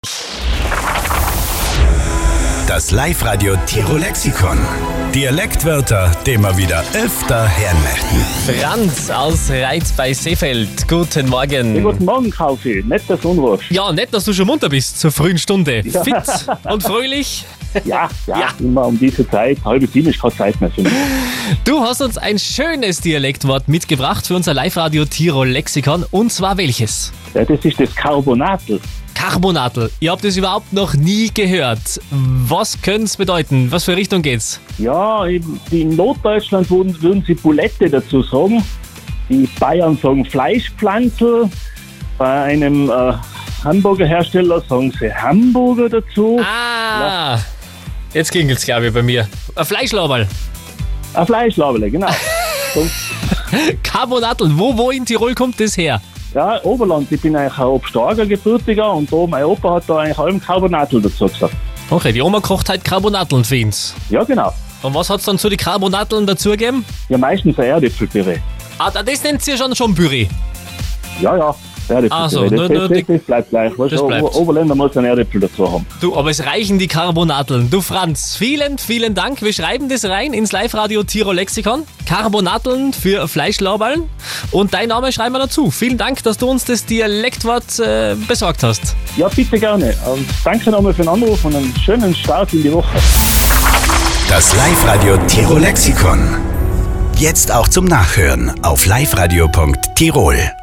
Das Live-Radio Tirol-Lexikon. Dialektwörter, die wir wieder öfter hören möchten. Franz aus Reit bei Seefeld. Guten Morgen. Ja, guten Morgen, Kaufi. Nett, dass du anrufst. Ja, nett, dass du schon munter bist zur frühen Stunde. Fit und fröhlich. Ja, immer um diese Zeit. 6:30 ist keine Zeit mehr für mich. Du hast uns ein schönes Dialektwort mitgebracht für unser Live-Radio Tirol-Lexikon. Und zwar welches? Ja, das ist das Carbonatel. Carbonatel. Ihr habt das überhaupt noch nie gehört. Was könnte es bedeuten? Was für Richtung geht's? Ja, in Norddeutschland würden sie Bulette dazu sagen. Die Bayern sagen Fleischpflanzel. Bei einem Hamburgerhersteller sagen sie Hamburger dazu. Ah, jetzt klingelt's, glaube ich, bei mir. Ein Fleischlauberl. Ein Fleischlaberle, genau. Carbonatel. Wo in Tirol kommt das her? Ja, Oberland. Ich bin eigentlich ein Obstarger gebürtiger und da mein Opa hat da eigentlich allem Carbonatel dazu gesagt. Okay, die Oma kocht halt Carbonateln für uns. Ja, genau. Und was hat's dann zu den Carbonateln dazugegeben? Ja, meistens ein Erdäpfelpüree. Ah, das nennt sie ja schon Püree. Ja, Also, Erdäpfelpüree. Das bleibt gleich. Weißt das du, bleibt. Oberländer muss einen Erdäpfel dazu haben. Du, aber es reichen die Carbonateln. Du Franz, vielen Dank. Wir schreiben das rein ins Live-Radio Tirol-Lexikon. Carbonateln für Fleischlauberln. Und dein Name schreiben wir dazu. Vielen Dank, dass du uns das Dialektwort besorgt hast. Ja, bitte gerne. Und danke nochmal für den Anruf und einen schönen Start in die Woche. Das Live-Radio Tirol-Lexikon. Jetzt auch zum Nachhören auf liveradio.tirol.